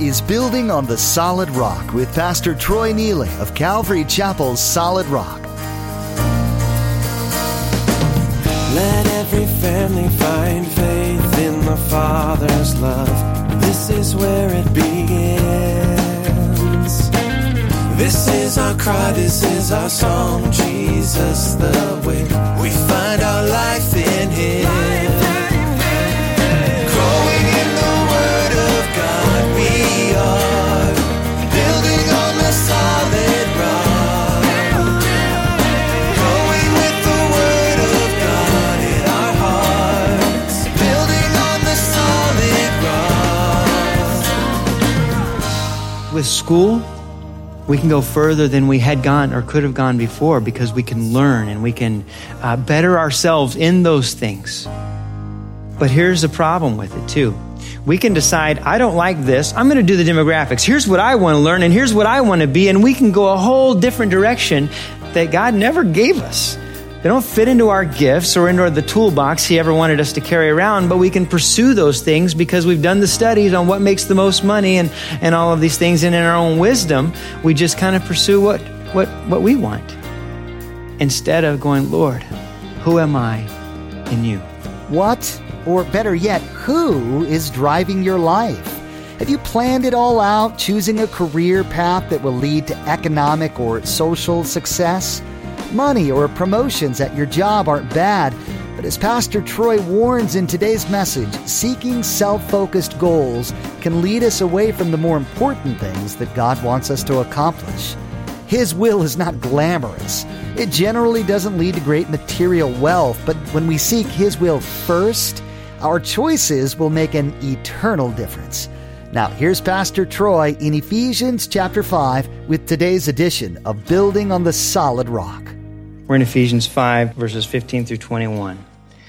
is Building on the Solid Rock with Pastor Troy Neely of Calvary Chapel's Solid Rock. Let every family find faith in the Father's love. This is where it begins. This is our cry, this is our song. Jesus the way. We find our life in Him. Growing in the Word of God, we are building on the solid rock. Growing with the Word of God in our hearts, building on the solid rock. With school, we can go further than we had gone or could have gone before because we can learn and we can better ourselves in those things. But here's the problem with it too. We can decide, I don't like this. I'm going to do the demographics. Here's what I want to learn and here's what I want to be. And we can go a whole different direction that God never gave us. They don't fit into our gifts or into the toolbox He ever wanted us to carry around, but we can pursue those things because we've done the studies on what makes the most money and all of these things. And in our own wisdom, we just kind of pursue what we want instead of going, Lord, who am I in you? What, or better yet, who is driving your life? Have you planned it all out, choosing a career path that will lead to economic or social success? Money or promotions at your job aren't bad, but as Pastor Troy warns in today's message, seeking self-focused goals can lead us away from the more important things that God wants us to accomplish. His will is not glamorous. It generally doesn't lead to great material wealth, but when we seek His will first, our choices will make an eternal difference. Now, here's Pastor Troy in Ephesians chapter 5 with today's edition of Building on the Solid Rock. We're in Ephesians 5, verses 15 through 21.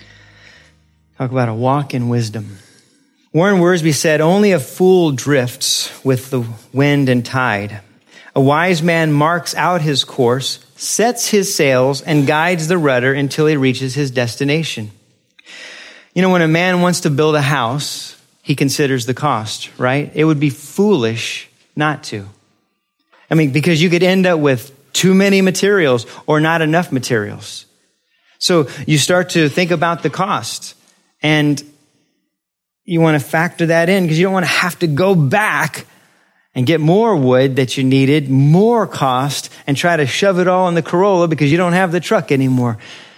Talk about a walk in wisdom. Warren Wiersbe said, only a fool drifts with the wind and tide. A wise man marks out his course, sets his sails, and guides the rudder until he reaches his destination. You know, when a man wants to build a house, he considers the cost, right? It would be foolish not to. I mean, because you could end up with too many materials or not enough materials. So you start to think about the cost and you want to factor that in because you don't want to have to go back and get more wood that you needed, more cost, and try to shove it all in the Corolla because you don't have the truck anymore.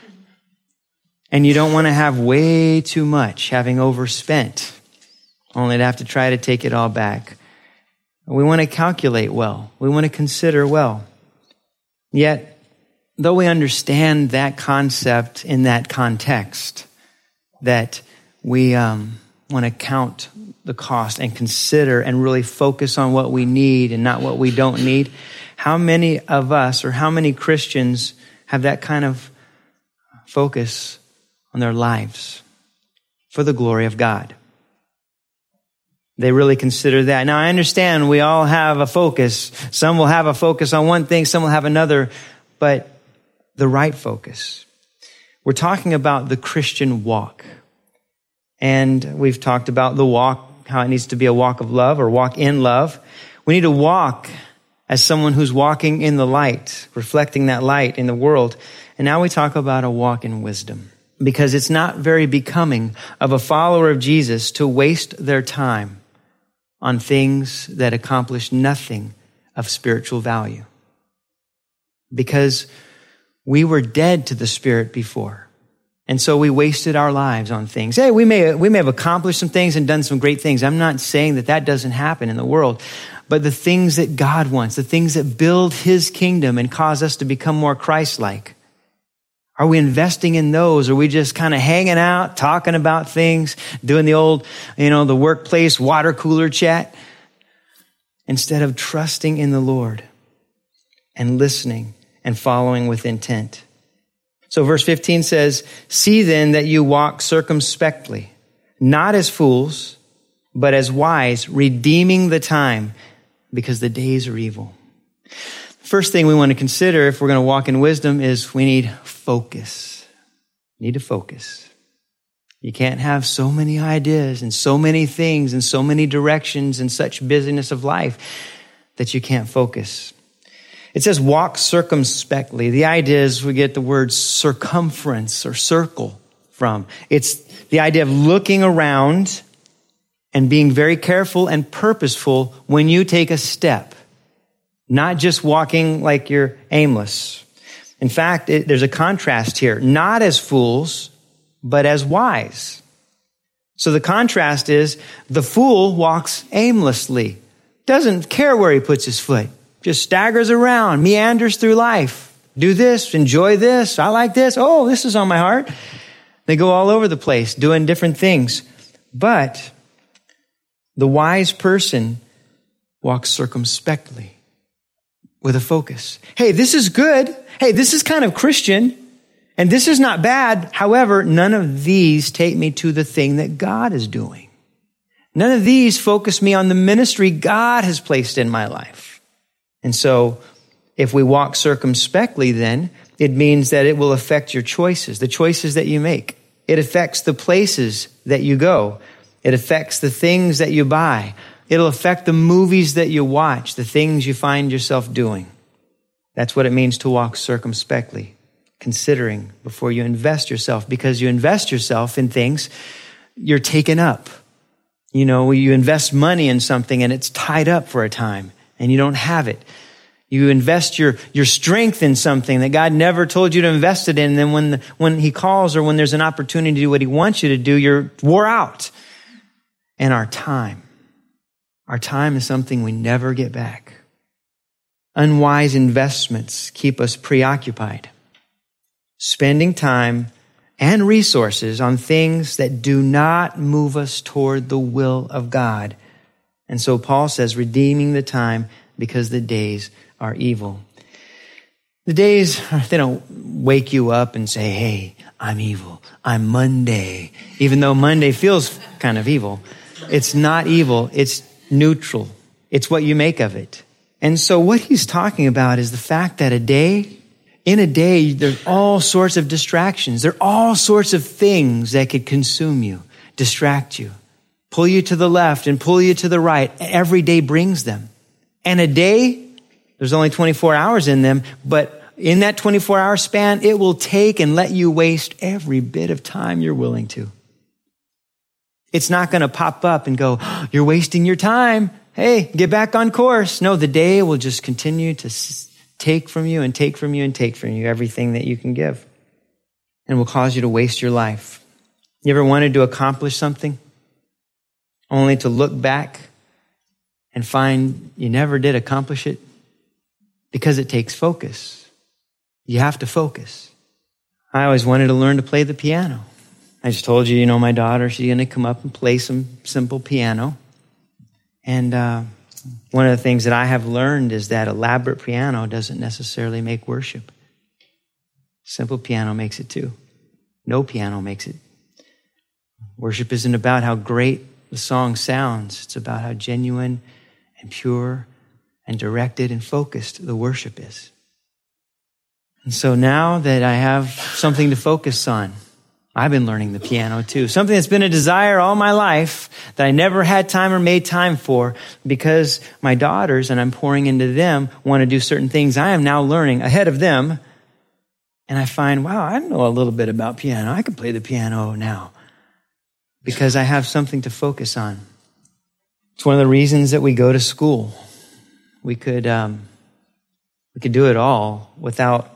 And you don't want to have way too much, having overspent, only to have to try to take it all back. We want to calculate well. We want to consider well. Yet, though we understand that concept in that context, that we want to count the cost and consider and really focus on what we need and not what we don't need, how many of us or how many Christians have that kind of focus on their lives for the glory of God? They really consider that. Now, I understand we all have a focus. Some will have a focus on one thing, some will have another, but the right focus. We're talking about the Christian walk. And we've talked about the walk, how it needs to be a walk of love or walk in love. We need to walk as someone who's walking in the light, reflecting that light in the world. And now we talk about a walk in wisdom, because it's not very becoming of a follower of Jesus to waste their time on things that accomplish nothing of spiritual value. Because we were dead to the Spirit before. And so we wasted our lives on things. Hey, we may have accomplished some things and done some great things. I'm not saying that doesn't happen in the world. But the things that God wants, the things that build His kingdom and cause us to become more Christ-like, are we investing in those? Or are we just kind of hanging out, talking about things, doing the old, the workplace water cooler chat, instead of trusting in the Lord and listening and following with intent? So verse 15 says, see then that you walk circumspectly, not as fools, but as wise, redeeming the time, because the days are evil. First thing we want to consider if we're going to walk in wisdom is we need focus. We need to focus. You can't have so many ideas and so many things and so many directions and such busyness of life that you can't focus. It says walk circumspectly. The idea is we get the word circumference or circle from. It's the idea of looking around and being very careful and purposeful when you take a step, not just walking like you're aimless. In fact, there's a contrast here, not as fools, but as wise. So the contrast is the fool walks aimlessly, doesn't care where he puts his foot, just staggers around, meanders through life. Do this, enjoy this, I like this, oh, this is on my heart. They go all over the place doing different things. But the wise person walks circumspectly with a focus. Hey, this is good. Hey, this is kind of Christian. And this is not bad. However, none of these take me to the thing that God is doing. None of these focus me on the ministry God has placed in my life. And so if we walk circumspectly, then it means that it will affect your choices, the choices that you make. It affects the places that you go. It affects the things that you buy. It'll affect the movies that you watch, the things you find yourself doing. That's what it means to walk circumspectly, considering before you invest yourself, because you invest yourself in things, you're taken up. You know, you invest money in something and it's tied up for a time and you don't have it. You invest your strength in something that God never told you to invest it in. And then when he calls or when there's an opportunity to do what he wants you to do, you're wore out. And our time is something we never get back. Unwise investments keep us preoccupied, spending time and resources on things that do not move us toward the will of God. And so Paul says, redeeming the time because the days are evil. The days, they don't wake you up and say, hey, I'm evil. I'm Monday. Even though Monday feels kind of evil. It's not evil. It's neutral. It's what you make of it. And so what he's talking about is the fact that in a day, there's all sorts of distractions. There are all sorts of things that could consume you, distract you, pull you to the left and pull you to the right. Every day brings them. And a day, there's only 24 hours in them, but in that 24-hour span, it will take and let you waste every bit of time you're willing to. It's not going to pop up and go, oh, you're wasting your time. Hey, get back on course. No, the day will just continue to take from you and take from you and take from you everything that you can give, and will cause you to waste your life. You ever wanted to accomplish something only to look back and find you never did accomplish it? Because it takes focus. You have to focus. I always wanted to learn to play the piano. I just told you, my daughter, she's going to come up and play some simple piano. And one of the things that I have learned is that elaborate piano doesn't necessarily make worship. Simple piano makes it too. No piano makes it. Worship isn't about how great the song sounds. It's about how genuine and pure and directed and focused the worship is. And so now that I have something to focus on, I've been learning the piano too. Something that's been a desire all my life that I never had time or made time for, because my daughters, and I'm pouring into them, want to do certain things. I am now learning ahead of them. And I find, wow, I know a little bit about piano. I can play the piano now because I have something to focus on. It's one of the reasons that we go to school. We could do it all without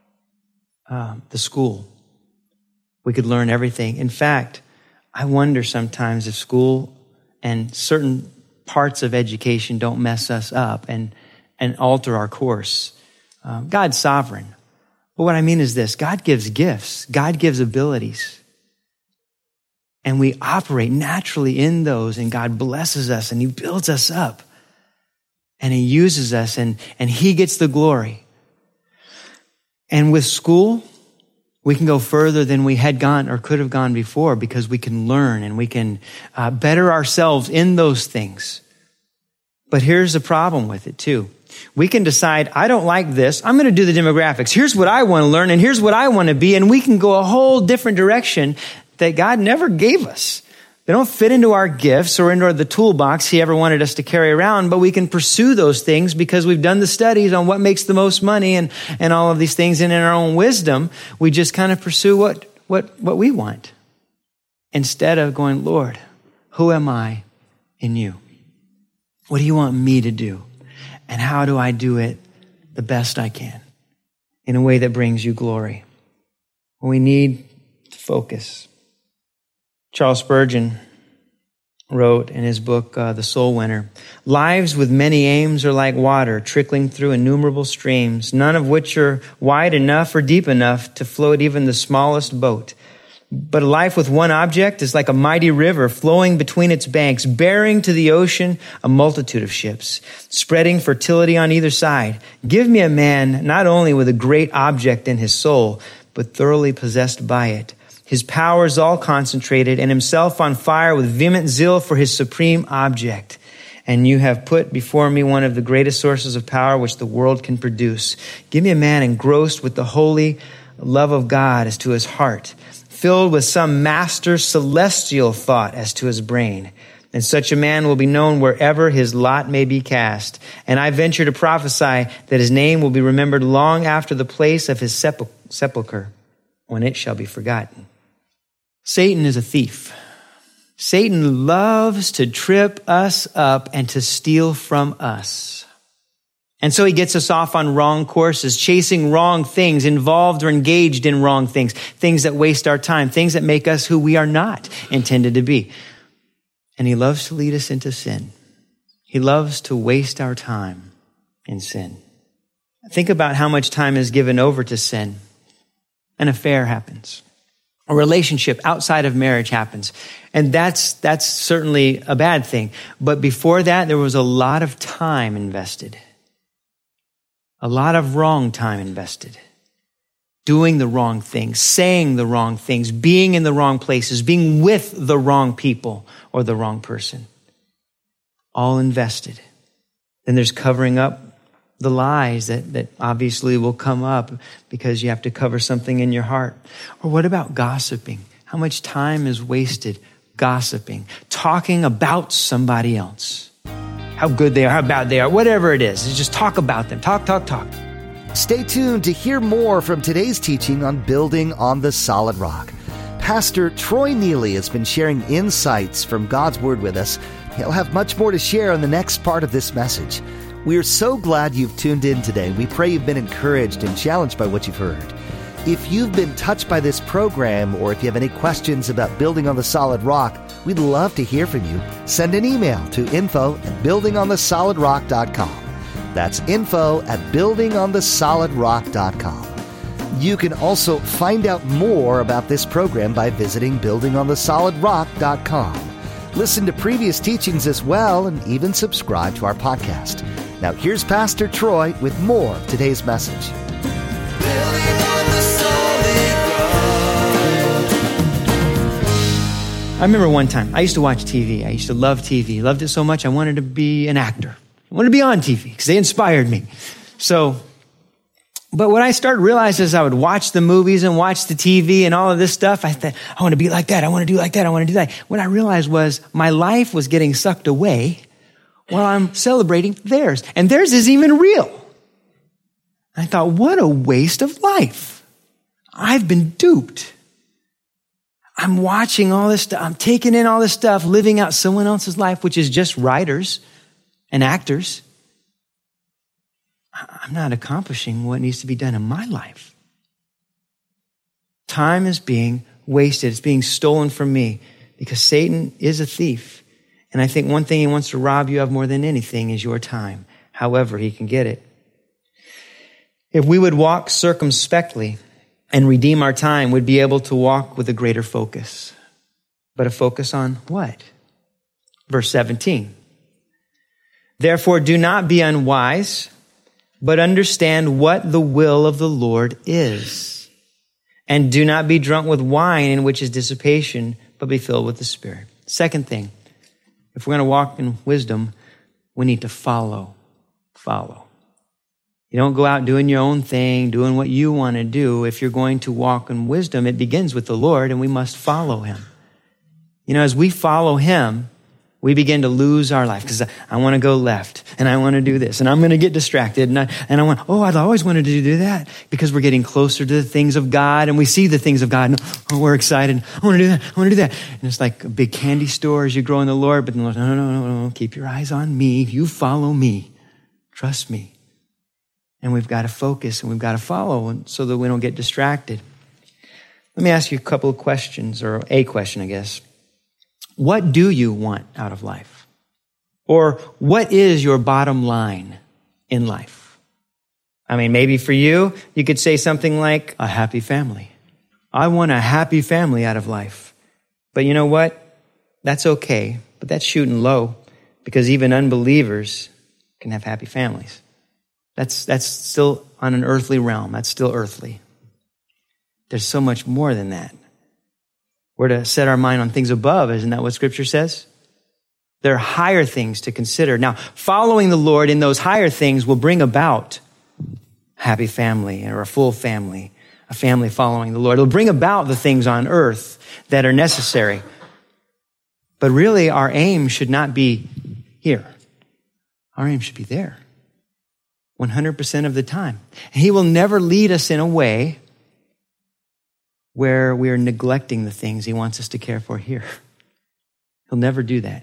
the school. We could learn everything. In fact, I wonder sometimes if school and certain parts of education don't mess us up and alter our course. God's sovereign. But what I mean is this: God gives gifts. God gives abilities. And we operate naturally in those, and God blesses us and he builds us up. And he uses us and he gets the glory. And with school, we can go further than we had gone or could have gone before, because we can learn and we can better ourselves in those things. But here's the problem with it too. We can decide, I don't like this. I'm going to do the demographics. Here's what I want to learn and here's what I want to be. And we can go a whole different direction that God never gave us. They don't fit into our gifts or into the toolbox he ever wanted us to carry around, but we can pursue those things because we've done the studies on what makes the most money and all of these things. And in our own wisdom, we just kind of pursue what we want instead of going, Lord, who am I in you? What do you want me to do? And how do I do it the best I can in a way that brings you glory? We need to focus. Charles Spurgeon wrote in his book, The Soul Winner, lives with many aims are like water trickling through innumerable streams, none of which are wide enough or deep enough to float even the smallest boat. But a life with one object is like a mighty river flowing between its banks, bearing to the ocean a multitude of ships, spreading fertility on either side. Give me a man not only with a great object in his soul, but thoroughly possessed by it, his powers all concentrated, and himself on fire with vehement zeal for his supreme object. And you have put before me one of the greatest sources of power which the world can produce. Give me a man engrossed with the holy love of God as to his heart, filled with some master celestial thought as to his brain. And such a man will be known wherever his lot may be cast. And I venture to prophesy that his name will be remembered long after the place of his sepulcher, when it shall be forgotten. Satan is a thief. Satan loves to trip us up and to steal from us. And so he gets us off on wrong courses, chasing wrong things, involved or engaged in wrong things, things that waste our time, things that make us who we are not intended to be. And he loves to lead us into sin. He loves to waste our time in sin. Think about how much time is given over to sin. An affair happens. A relationship outside of marriage happens. And that's certainly a bad thing. But before that, there was a lot of time invested. A lot of wrong time invested. Doing the wrong things, saying the wrong things, being in the wrong places, being with the wrong people or the wrong person. All invested. Then there's covering up the lies that obviously will come up because you have to cover something in your heart. Or what about gossiping? How much time is wasted gossiping, talking about somebody else? How good they are, how bad they are, whatever it is. Just talk about them. Talk. Stay tuned to hear more from today's teaching on Building on the Solid Rock. Pastor Troy Neely has been sharing insights from God's Word with us. He'll have much more to share on the next part of this message. We are so glad you've tuned in today. We pray you've been encouraged and challenged by what you've heard. If you've been touched by this program, or if you have any questions about Building on the Solid Rock, we'd love to hear from you. Send an email to info@buildingonthesolidrock.com. That's info@buildingonthesolidrock.com. You can also find out more about this program by visiting buildingonthesolidrock.com. Listen to previous teachings as well, and even subscribe to our podcast. Now here's Pastor Troy with more of today's message. I remember one time, I used to watch TV. I used to love TV. Loved it so much, I wanted to be an actor. I wanted to be on TV because they inspired me. But what I started realizing is I would watch the movies and watch the TV and all of this stuff. I thought, I want to be like that. I want to do like that. I want to do that. What I realized was my life was getting sucked away while I'm celebrating theirs. And theirs isn't even real. I thought, what a waste of life. I've been duped. I'm watching all this stuff. I'm taking in all this stuff, living out someone else's life, which is just writers and actors. I'm not accomplishing what needs to be done in my life. Time is being wasted. It's being stolen from me because Satan is a thief. And I think one thing he wants to rob you of more than anything is your time, however he can get it. If we would walk circumspectly and redeem our time, we'd be able to walk with a greater focus. But a focus on what? Verse 17. Therefore, do not be unwise, but understand what the will of the Lord is. And do not be drunk with wine, in which is dissipation, but be filled with the Spirit. Second thing, if we're going to walk in wisdom, we need to follow. You don't go out doing your own thing, doing what you want to do. If you're going to walk in wisdom, it begins with the Lord, and we must follow him. You know, as we follow him, we begin to lose our life because I want to go left and I want to do this and I'm going to get distracted and I'd always wanted to do that because we're getting closer to the things of God and we see the things of God and we're excited. I want to do that. I want to do that. And it's like a big candy store as you grow in the Lord, but the Lord, no. Keep your eyes on me. You follow me. Trust me. And we've got to focus and we've got to follow so that we don't get distracted. Let me ask you a couple of questions, or a question, I guess. What do you want out of life? Or what is your bottom line in life? I mean, maybe for you, you could say something like a happy family. I want a happy family out of life. But you know what? That's okay, but that's shooting low because even unbelievers can have happy families. That's still on an earthly realm. That's still earthly. There's so much more than that. We're to set our mind on things above. Isn't that what Scripture says? There are higher things to consider. Now, following the Lord in those higher things will bring about a happy family or a full family, a family following the Lord. It'll bring about the things on earth that are necessary. But really, our aim should not be here. Our aim should be there 100% of the time. And he will never lead us in a way where we are neglecting the things he wants us to care for here. He'll never do that.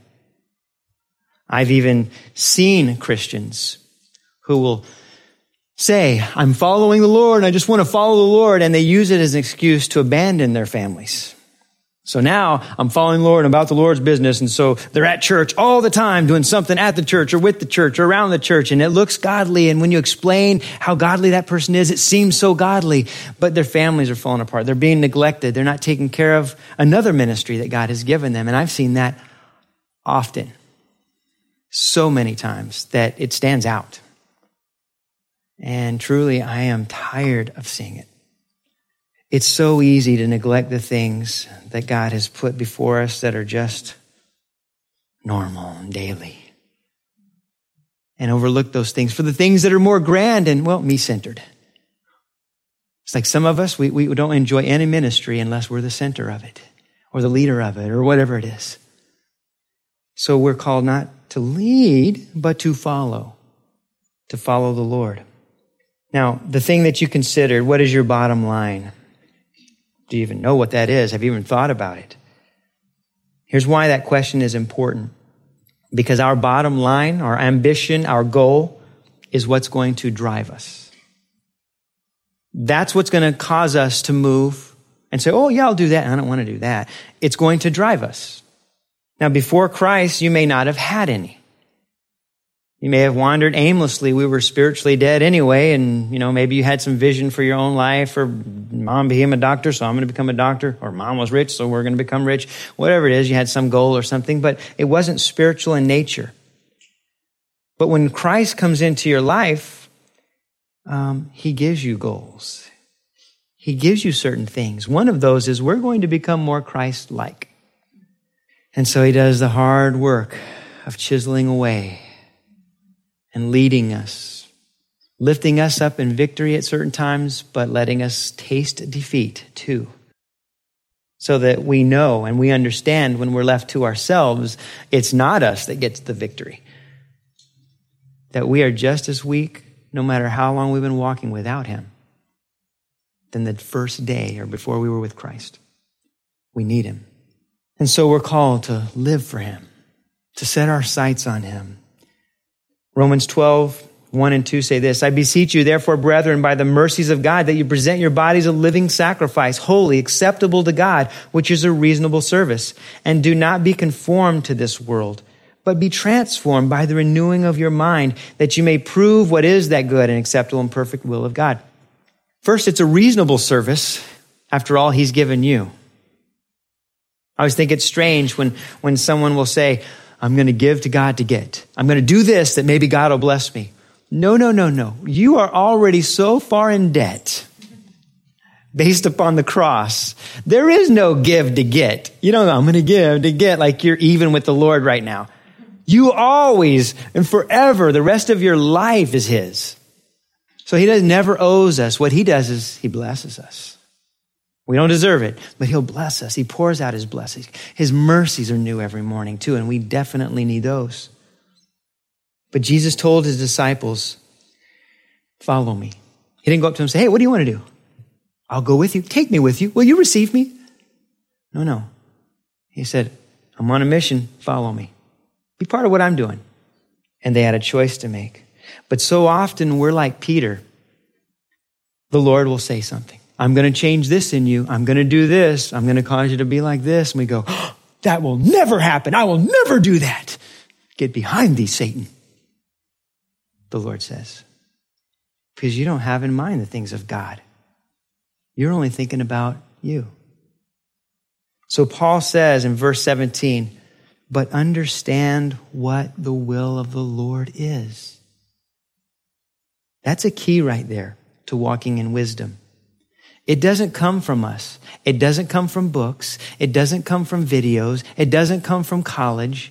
I've even seen Christians who will say, I'm following the Lord, and I just want to follow the Lord, and they use it as an excuse to abandon their families. So now I'm following the Lord and about the Lord's business, and so they're at church all the time doing something at the church or with the church or around the church, and it looks godly, and when you explain how godly that person is, it seems so godly, but their families are falling apart. They're being neglected. They're not taking care of another ministry that God has given them, and I've seen that often, so many times that it stands out. And truly, I am tired of seeing it. It's so easy to neglect the things that God has put before us that are just normal and daily, and overlook those things for the things that are more grand and, well, me-centered. It's like some of us, we don't enjoy any ministry unless we're the center of it or the leader of it or whatever it is. So we're called not to lead, but to follow the Lord. Now, the thing that you considered, what is your bottom line? Do you even know what that is? Have you even thought about it? Here's why that question is important. Because our bottom line, our ambition, our goal is what's going to drive us. That's what's going to cause us to move and say, oh yeah, I'll do that. I don't want to do that. It's going to drive us. Now, before Christ, you may not have had any. You may have wandered aimlessly. We were spiritually dead anyway, and maybe you had some vision for your own life, or mom became a doctor, so I'm going to become a doctor, or mom was rich, so we're going to become rich. Whatever it is, you had some goal or something, but it wasn't spiritual in nature. But when Christ comes into your life, he gives you goals. He gives you certain things. One of those is we're going to become more Christ-like. And so he does the hard work of chiseling away and leading us, lifting us up in victory at certain times, but letting us taste defeat too. So that we know and we understand when we're left to ourselves, it's not us that gets the victory. That we are just as weak, no matter how long we've been walking without him, than the first day or before we were with Christ. We need him. And so we're called to live for him, to set our sights on him. Romans 12:1-2 say this, I beseech you, therefore, brethren, by the mercies of God, that you present your bodies a living sacrifice, holy, acceptable to God, which is a reasonable service. And do not be conformed to this world, but be transformed by the renewing of your mind, that you may prove what is that good and acceptable and perfect will of God. First, it's a reasonable service after all he's given you. I always think it's strange when someone will say, I'm going to give to God to get. I'm going to do this that maybe God will bless me. No. You are already so far in debt based upon the cross. There is no give to get. You don't go, I'm going to give to get like you're even with the Lord right now. You always and forever, the rest of your life is his. So he never owes us. What he does is he blesses us. We don't deserve it, but he'll bless us. He pours out his blessings. His mercies are new every morning too, and we definitely need those. But Jesus told his disciples, follow me. He didn't go up to them and say, hey, what do you want to do? I'll go with you. Take me with you. Will you receive me? No. He said, I'm on a mission. Follow me. Be part of what I'm doing. And they had a choice to make. But so often we're like Peter. The Lord will say something. I'm going to change this in you. I'm going to do this. I'm going to cause you to be like this. And we go, oh, that will never happen. I will never do that. Get behind thee, Satan. The Lord says, because you don't have in mind the things of God. You're only thinking about you. So Paul says in verse 17, but understand what the will of the Lord is. That's a key right there to walking in wisdom. It doesn't come from us. It doesn't come from books. It doesn't come from videos. It doesn't come from college.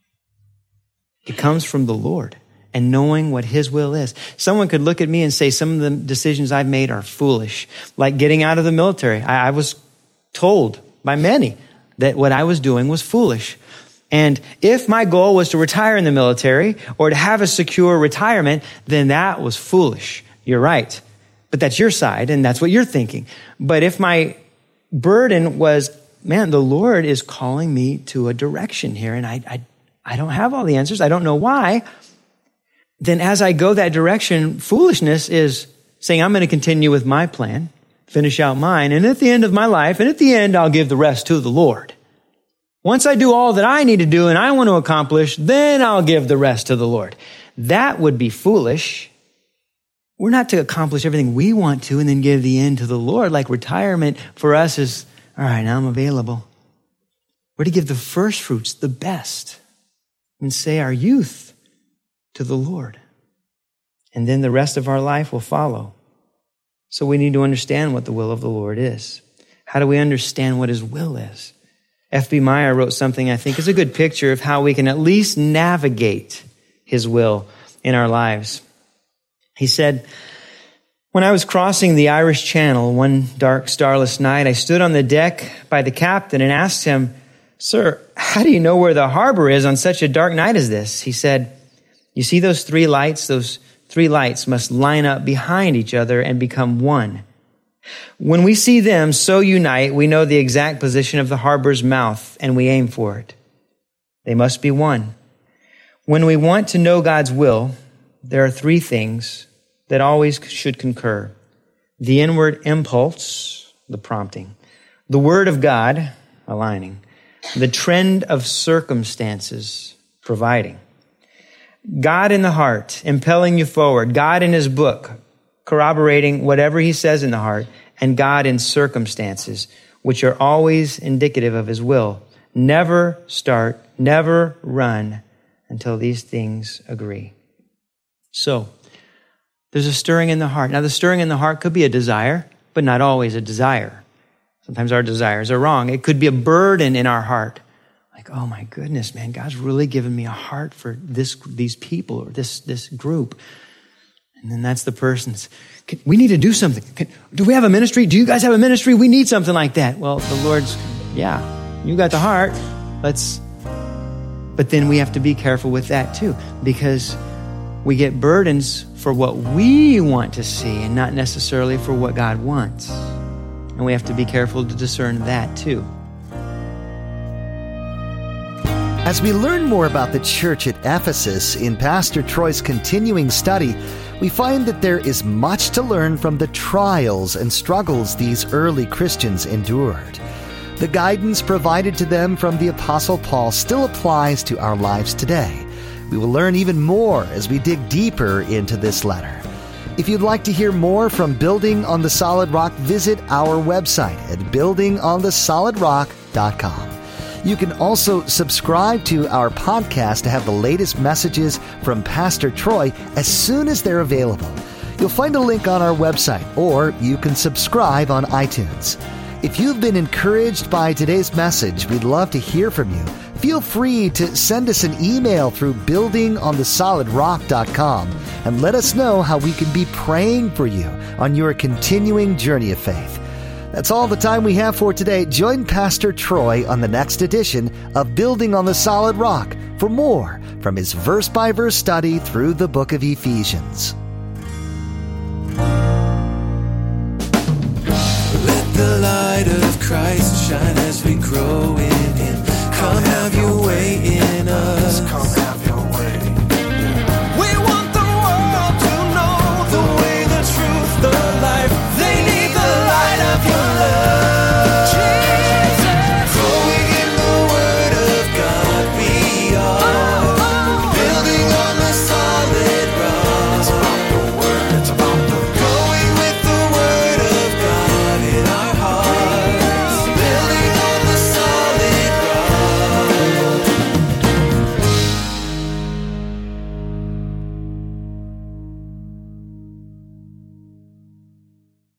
It comes from the Lord and knowing what his will is. Someone could look at me and say some of the decisions I've made are foolish, like getting out of the military. I was told by many that what I was doing was foolish. And if my goal was to retire in the military or to have a secure retirement, then that was foolish. You're right. But that's your side, and that's what you're thinking. But if my burden was, man, the Lord is calling me to a direction here, and I don't have all the answers. I don't know why. Then as I go that direction, foolishness is saying, I'm going to continue with my plan, finish out mine, and at the end of my life, and at the end, I'll give the rest to the Lord. Once I do all that I need to do and I want to accomplish, then I'll give the rest to the Lord. That would be foolish. We're not to accomplish everything we want to and then give the end to the Lord. Like retirement for us is, all right, now I'm available. We're to give the first fruits, the best, and say our youth to the Lord. And then the rest of our life will follow. So we need to understand what the will of the Lord is. How do we understand what his will is? F.B. Meyer wrote something I think is a good picture of how we can at least navigate his will in our lives. He said, when I was crossing the Irish Channel one dark, starless night, I stood on the deck by the captain and asked him, Sir, how do you know where the harbor is on such a dark night as this? He said, you see those three lights? Those three lights must line up behind each other and become one. When we see them so unite, we know the exact position of the harbor's mouth and we aim for it. They must be one. When we want to know God's will, there are three things that always should concur. The inward impulse, the prompting. The word of God, aligning. The trend of circumstances, providing. God in the heart, impelling you forward. God in his book, corroborating whatever he says in the heart. And God in circumstances, which are always indicative of his will. Never start, never run until these things agree. So, there's a stirring in the heart. Now, the stirring in the heart could be a desire, but not always a desire. Sometimes our desires are wrong. It could be a burden in our heart. Like, oh my goodness, man, God's really given me a heart for these people or this group. And then that's the person's, we need to do something. Do we have a ministry? Do you guys have a ministry? We need something like that. Well, the Lord's, yeah, you got the heart. But then we have to be careful with that too, because we get burdens for what we want to see and not necessarily for what God wants. And we have to be careful to discern that too. As we learn more about the church at Ephesus in Pastor Troy's continuing study, we find that there is much to learn from the trials and struggles these early Christians endured. The guidance provided to them from the Apostle Paul still applies to our lives today. We will learn even more as we dig deeper into this letter. If you'd like to hear more from Building on the Solid Rock, visit our website at buildingonthesolidrock.com. You can also subscribe to our podcast to have the latest messages from Pastor Troy as soon as they're available. You'll find a link on our website, or you can subscribe on iTunes. If you've been encouraged by today's message, we'd love to hear from you. Feel free to send us an email through buildingonthesolidrock.com and let us know how we can be praying for you on your continuing journey of faith. That's all the time we have for today. Join Pastor Troy on the next edition of Building on the Solid Rock for more from his verse-by-verse study through the book of Ephesians. Let the light of Christ shine as we grow